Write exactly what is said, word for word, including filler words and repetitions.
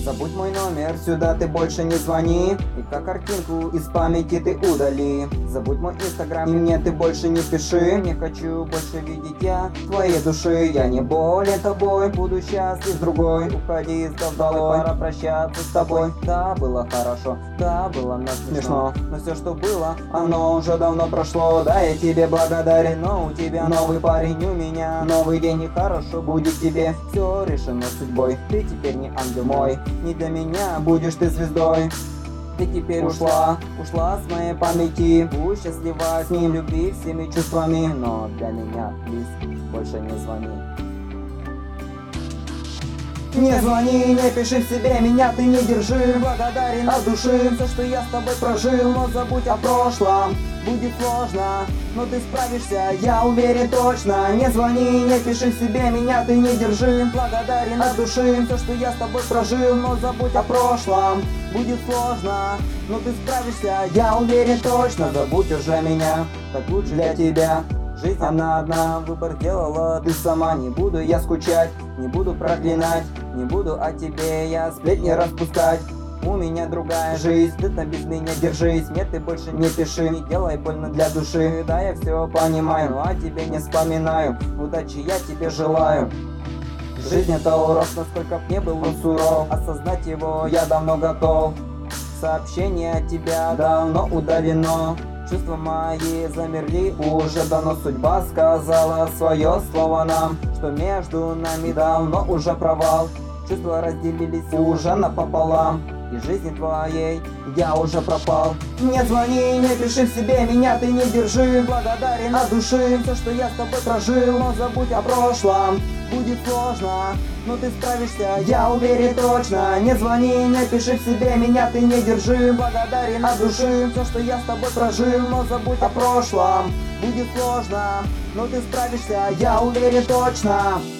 Забудь мой номер, сюда ты больше не звони. И как картинку из памяти ты удали. Забудь мой инстаграм, и мне ты больше не пиши. Не хочу больше видеть я твоей души. Я не болен тобой, буду счастлив с другой. Уходи из долой, пора прощаться с тобой. Да, было хорошо, да, было нас смешно, но все, что было, оно уже давно прошло. Да, я тебе благодарен, но у тебя новый парень, у меня новый день, и хорошо будет тебе. Все решено судьбой, ты теперь не ангел мой, не для меня будешь ты звездой. Ты теперь ушла, ушла с моей памяти. Будь счастлива с ним, люби всеми чувствами. Но для меня, плиз, больше не звони. Не звони, не пиши в себе, меня ты не держи. Благодарен от души, все, что я с тобой прожил. Но забудь о прошлом, будет сложно, но ты справишься, я уверен точно. Не звони, не пиши в себе, меня ты не держи. Благодарен от души, все, что я с тобой прожил. Но забудь о прошлом, будет сложно, но ты справишься, я уверен точно. Забудь уже меня, так лучше для тебя. Жизнь она одна, выбор делала ты сама. Не буду я скучать, не буду проклинать, не буду о тебе я сплетни распускать. У меня другая жизнь, ты там без меня держись. Мне ты больше не пиши, не делай больно для души. Да, я все понимаю, но о тебе не вспоминаю. Удачи я тебе желаю. Жизнь это урок, насколько б не был он суров. Осознать его я давно готов. Сообщение от тебя давно удалено. Чувства мои замерли, уже давно судьба сказала свое слово нам, что между нами давно уже провал. Чувства разделились уже напополам, и жизни твоей я уже пропал. Не звони, не пиши в себе, меня ты не держи. Благодарен от души, все, что я с тобой прожил. Но забудь о прошлом, будет сложно, но ты справишься, я уверен точно. Не звони, не пиши в себе, меня ты не держи. Благодарен от души, все, что я с тобой прожил. Но забудь о прошлом, будет сложно, но ты справишься, я уверен точно.